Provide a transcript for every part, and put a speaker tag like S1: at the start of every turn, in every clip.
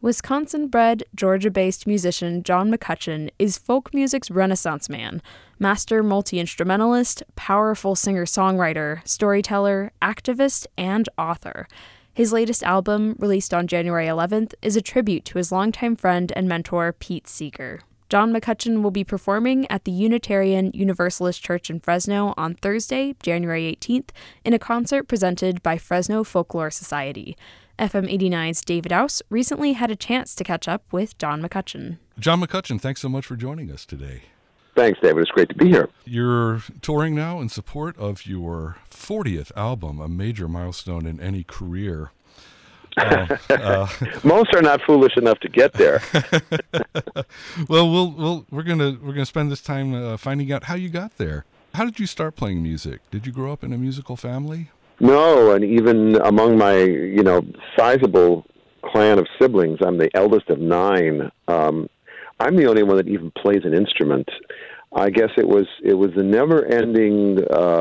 S1: Wisconsin-bred, Georgia-based musician John McCutcheon is folk music's renaissance man, master multi-instrumentalist, powerful singer-songwriter, storyteller, activist, and author. His latest album, released on January 11th, is a tribute to his longtime friend and mentor, Pete Seeger. John McCutcheon will be performing at the Unitarian Universalist Church in Fresno on Thursday, January 18th, in a concert presented by Fresno Folklore Society. FM 89's David Ouse recently had a chance to catch up with John McCutcheon.
S2: John McCutcheon, thanks so much for joining us today.
S3: Thanks, David. It's great to be here.
S2: You're touring now in support of your 40th album, a major milestone in any career.
S3: Most are not foolish enough to get there.
S2: Well, we're gonna spend this time finding out how you got there. How did you start playing music? Did you grow up in a musical family?
S3: No, and even among my, sizable clan of siblings, I'm the eldest of 9. I'm the only one that even plays an instrument. I guess it was a never-ending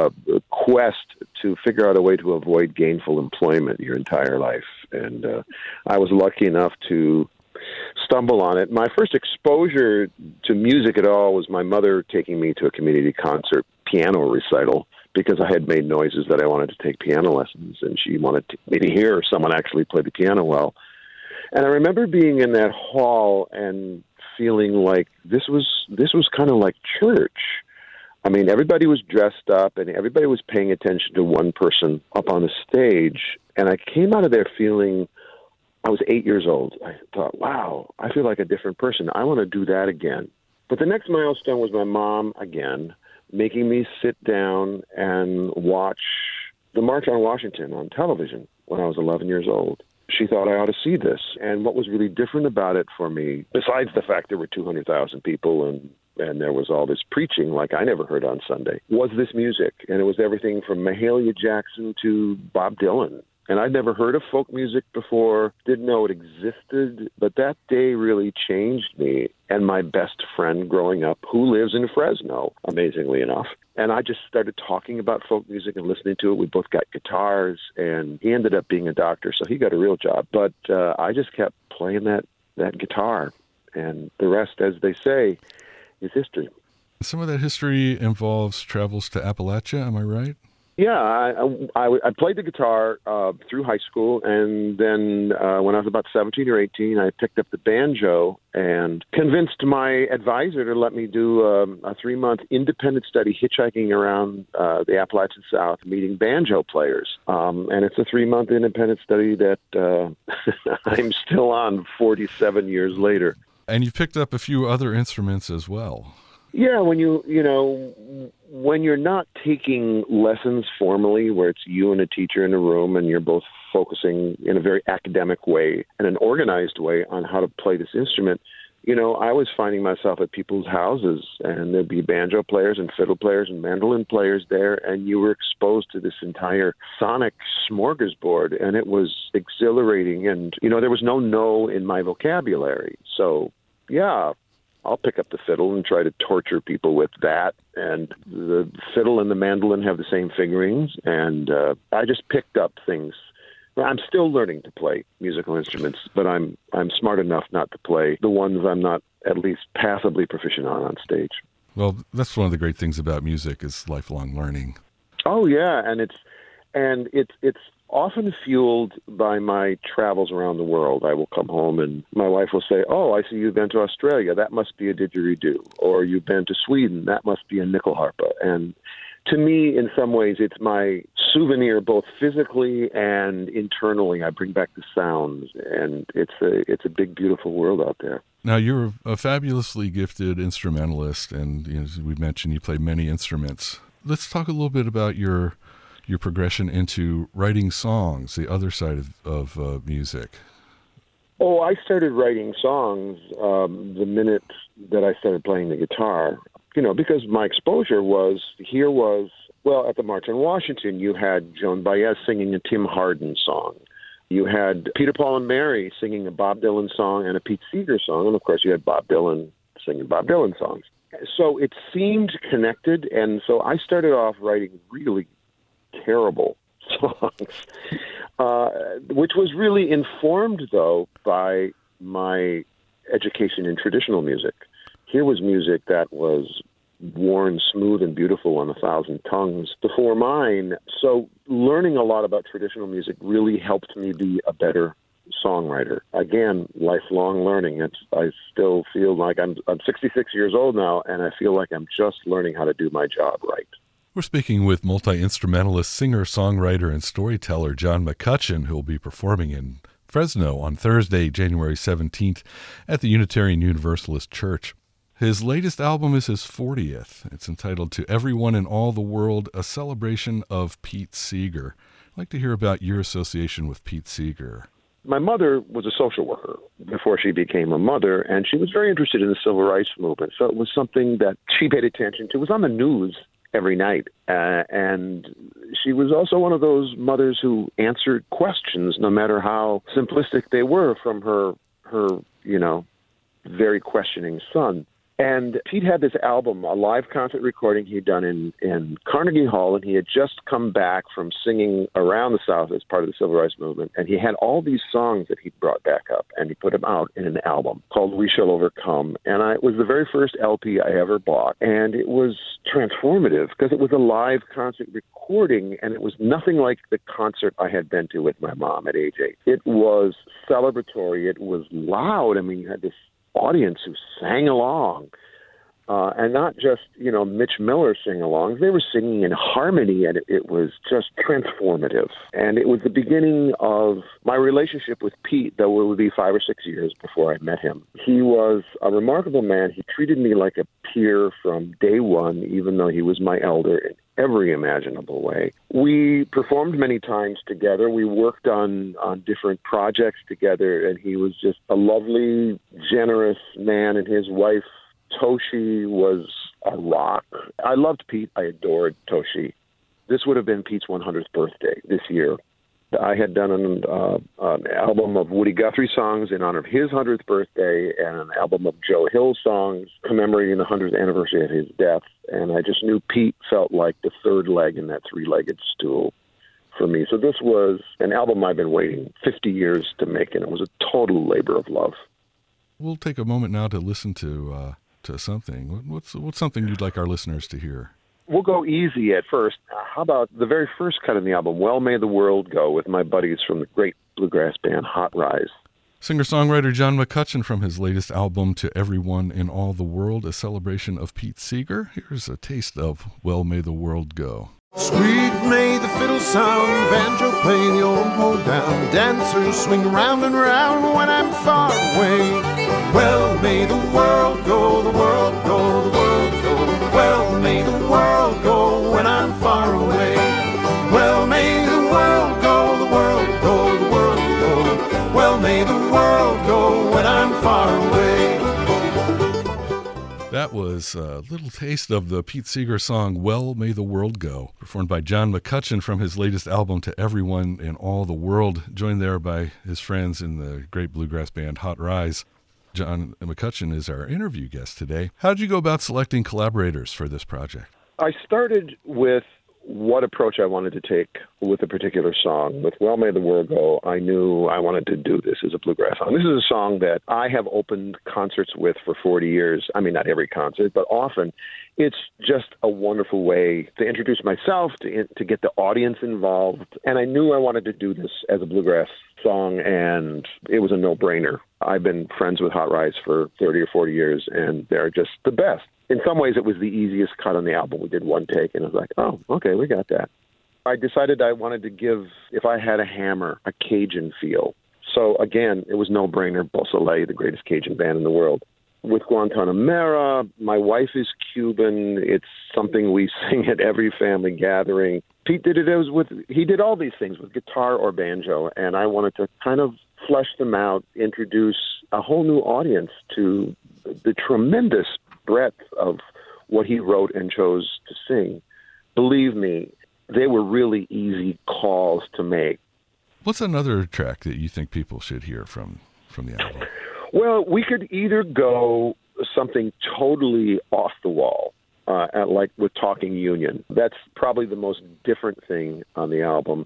S3: quest to figure out a way to avoid gainful employment your entire life, and I was lucky enough to stumble on it. My first exposure to music at all was my mother taking me to a community concert piano recital, because I had made noises that I wanted to take piano lessons, and she wanted me to hear someone actually play the piano well. And I remember being in that hall and feeling like this was kind of like church. I mean, everybody was dressed up, and everybody was paying attention to one person up on the stage. And I came out of there feeling, I was 8 years old. I thought, wow, I feel like a different person. I want to do that again. But the next milestone was my mom, again, making me sit down and watch the March on Washington on television when I was 11 years old. She thought I ought to see this. And what was really different about it for me, besides the fact there were 200,000 people and there was all this preaching like I never heard on Sunday, was this music. And it was everything from Mahalia Jackson to Bob Dylan. And I'd never heard of folk music before, didn't know it existed, but that day really changed me and my best friend growing up, who lives in Fresno, amazingly enough. And I just started talking about folk music and listening to it. We both got guitars, and he ended up being a doctor, so he got a real job. But I just kept playing that guitar, and the rest, as they say, is history.
S2: Some of that history involves travels to Appalachia, am I right?
S3: Yeah, I played the guitar through high school, and then when I was about 17 or 18, I picked up the banjo and convinced my advisor to let me do a 3-month independent study hitchhiking around the Appalachian South, meeting banjo players. And it's a 3-month independent study that I'm still on 47 years later.
S2: And you picked up a few other instruments as well.
S3: Yeah, when when you're not taking lessons formally, where it's you and a teacher in a room and you're both focusing in a very academic way and an organized way on how to play this instrument, I was finding myself at people's houses, and there'd be banjo players and fiddle players and mandolin players there, and you were exposed to this entire sonic smorgasbord, and it was exhilarating. And, there was no in my vocabulary. So, yeah, I'll pick up the fiddle and try to torture people with that. And the fiddle and the mandolin have the same fingerings. And I just picked up things. I'm still learning to play musical instruments, but I'm smart enough not to play the ones I'm not at least passably proficient on stage.
S2: Well, that's one of the great things about music is lifelong learning.
S3: Oh, yeah. And it's often fueled by my travels around the world. I will come home and my wife will say, "Oh, I see you've been to Australia. That must be a didgeridoo." Or, "You've been to Sweden. That must be a nyckelharpa." And to me, in some ways, it's my souvenir, both physically and internally. I bring back the sounds, and it's a big, beautiful world out there.
S2: Now, you're a fabulously gifted instrumentalist, and as we mentioned, you play many instruments. Let's talk a little bit about your progression into writing songs, the other side of music.
S3: Oh, I started writing songs the minute that I started playing the guitar, because my exposure was at the March on Washington, you had Joan Baez singing a Tim Hardin song. You had Peter, Paul, and Mary singing a Bob Dylan song and a Pete Seeger song, and of course you had Bob Dylan singing Bob Dylan songs. So it seemed connected, and so I started off writing really terrible songs, which was really informed, though, by my education in traditional music. Here was music that was worn smooth and beautiful on 1,000 tongues before mine. So learning a lot about traditional music really helped me be a better songwriter. Again, lifelong learning. I still feel like I'm 66 years old now, and I feel like I'm just learning how to do my job right.
S2: We're speaking with multi-instrumentalist, singer, songwriter, and storyteller John McCutcheon, who will be performing in Fresno on Thursday, January 17th at the Unitarian Universalist Church. His latest album is his 40th. It's entitled To Everyone in All the World, a celebration of Pete Seeger. I'd like to hear about your association with Pete Seeger.
S3: My mother was a social worker before she became a mother, and she was very interested in the civil rights movement. So it was something that she paid attention to. It was on the news every night. And she was also one of those mothers who answered questions, no matter how simplistic they were, from her very questioning son. And Pete had this album, a live concert recording he'd done in Carnegie Hall, and he had just come back from singing around the South as part of the Civil Rights Movement. And he had all these songs that he brought back up, and he put them out in an album called We Shall Overcome. And it was the very first LP I ever bought. And it was transformative because it was a live concert recording, and it was nothing like the concert I had been to with my mom at age 8. It was celebratory. It was loud. I mean, you had this audience who sang along, and not just, Mitch Miller sing-alongs. They were singing in harmony, and it was just transformative. And it was the beginning of my relationship with Pete, though it would be 5 or 6 years before I met him. He was a remarkable man. He treated me like a peer from day one, even though he was my elder in every imaginable way. We performed many times together. We worked on different projects together, and he was just a lovely, generous man, and his wife, Toshi, was a rock. I loved Pete. I adored Toshi. This would have been Pete's 100th birthday this year. I had done an album of Woody Guthrie songs in honor of his 100th birthday, and an album of Joe Hill songs commemorating the 100th anniversary of his death. And I just knew Pete felt like the third leg in that three-legged stool for me. So this was an album I've been waiting 50 years to make, and it was a total labor of love.
S2: We'll take a moment now to listen to something. What's something you'd like our listeners to hear?
S3: We'll go easy at first. How about the very first cut in the album, Well May the World Go, with my buddies from the great bluegrass band Hot Rise.
S2: Singer-songwriter John McCutcheon from his latest album, To Everyone in All the World, a celebration of Pete Seeger. Here's a taste of Well May the World Go.
S4: Sweet may the fiddle sound, banjo play the old hoedown, dancers swing round and round when I'm far away. Well may the world go, the world go, the world go. Well may the world go when I'm far away. Well may the world go, the world go, the world go. Well may the world go when I'm far away.
S2: That was a little taste of the Pete Seeger song, Well May the World Go, performed by John McCutcheon from his latest album, To Everyone in All the World, joined there by his friends in the great bluegrass band Hot Rise. John McCutcheon is our interview guest today. How did you go about selecting collaborators for this project?
S3: I started with what approach I wanted to take with a particular song. With Well May the World Go, I knew I wanted to do this as a bluegrass song. This is a song that I have opened concerts with for 40 years. I mean, not every concert, but often. It's just a wonderful way to introduce myself, to get the audience involved. And I knew I wanted to do this as a bluegrass song, and it was a no-brainer. I've been friends with Hot Rise for 30 or 40 years, and they're just the best. In some ways, it was the easiest cut on the album. We did one take, and I was like, oh, okay, we got that. I decided I wanted to give, if I had a hammer, a Cajun feel. So, again, it was no-brainer, Beau Soleil, the greatest Cajun band in the world. With Guantanamera, my wife is Cuban. It's something we sing at every family gathering. Pete did it he did all these things with guitar or banjo, and I wanted to kind of flesh them out, introduce a whole new audience to the tremendous breadth of what he wrote and chose to sing. Believe me, they were really easy calls to make.
S2: What's another track that you think people should hear from the album?
S3: Well, we could either go something totally off the wall, like with Talking Union. That's probably the most different thing on the album.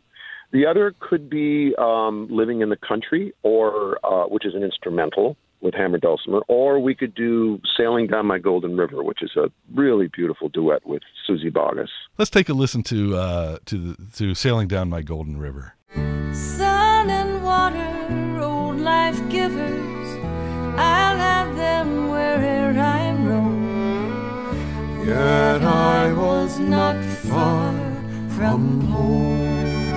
S3: The other could be Living in the Country, or which is an instrumental with hammer dulcimer, or we could do Sailing Down My Golden River, which is a really beautiful duet with Suzy Bogguss.
S2: Let's take a listen to Sailing Down My Golden River.
S5: Sun and water, old life givers, I'll have them where'er I roam.
S4: Yet I was not far from home.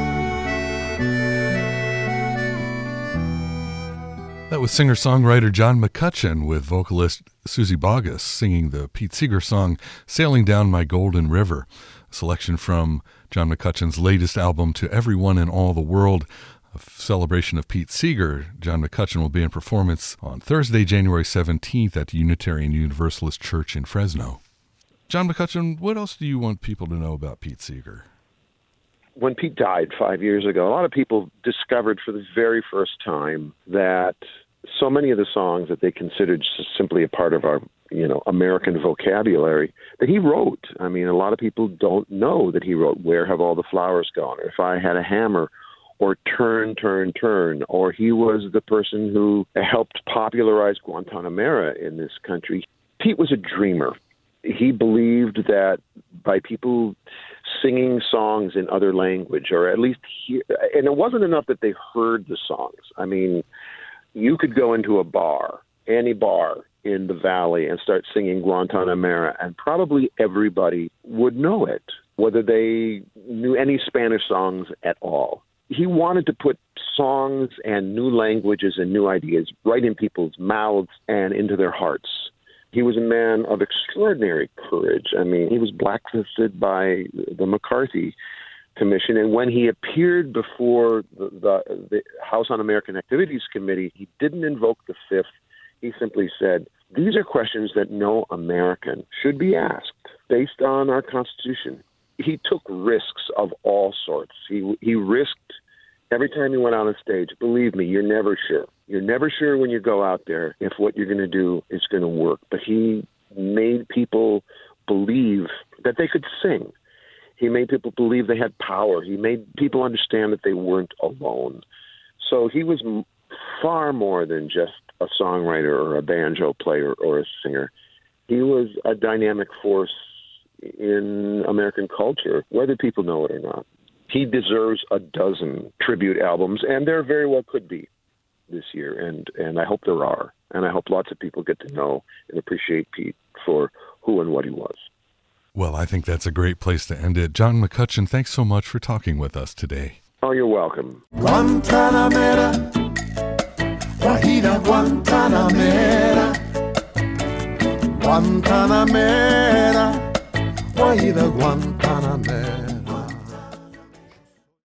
S2: That was singer-songwriter John McCutcheon with vocalist Suzy Bogguss singing the Pete Seeger song Sailing Down My Golden River, a selection from John McCutcheon's latest album To Everyone in All the World, a celebration of Pete Seeger. John McCutcheon will be in performance on Thursday, January 17th at the Unitarian Universalist Church in Fresno. John McCutcheon, what else do you want people to know about Pete Seeger?
S3: When Pete died 5 years ago, a lot of people discovered for the very first time that so many of the songs that they considered simply a part of our, American vocabulary that he wrote. I mean, a lot of people don't know that he wrote Where Have All the Flowers Gone? Or If I Had a Hammer, or Turn, Turn, Turn, or he was the person who helped popularize Guantanamera in this country. Pete was a dreamer. He believed that by people singing songs in other language, or at least and it wasn't enough that they heard the songs. I mean, you could go into a bar, any bar in the valley, and start singing Guantanamera, and probably everybody would know it, whether they knew any Spanish songs at all. He wanted to put songs and new languages and new ideas right in people's mouths and into their hearts. He was a man of extraordinary courage. I mean, he was blacklisted by the McCarthy Commission, and when he appeared before the House Un-American Activities Committee, he didn't invoke the Fifth. He simply said, these are questions that no American should be asked based on our Constitution. He took risks of all sorts. He risked every time he went on a stage. Believe me, you're never sure. You're never sure when you go out there if what you're going to do is going to work. But he made people believe that they could sing. He made people believe they had power. He made people understand that they weren't alone. So he was far more than just a songwriter or a banjo player or a singer. He was a dynamic force in American culture, whether people know it or not. He deserves a dozen tribute albums, and there very well could be this year, and I hope there are. And I hope lots of people get to know and appreciate Pete for who and what he was.
S2: Well, I think that's a great place to end it. John McCutcheon, thanks so much for talking with us today.
S3: Oh, you're welcome.
S4: Guantanamera, Guajira Guantanamera, Guantanamera, Guajira Guantanamera.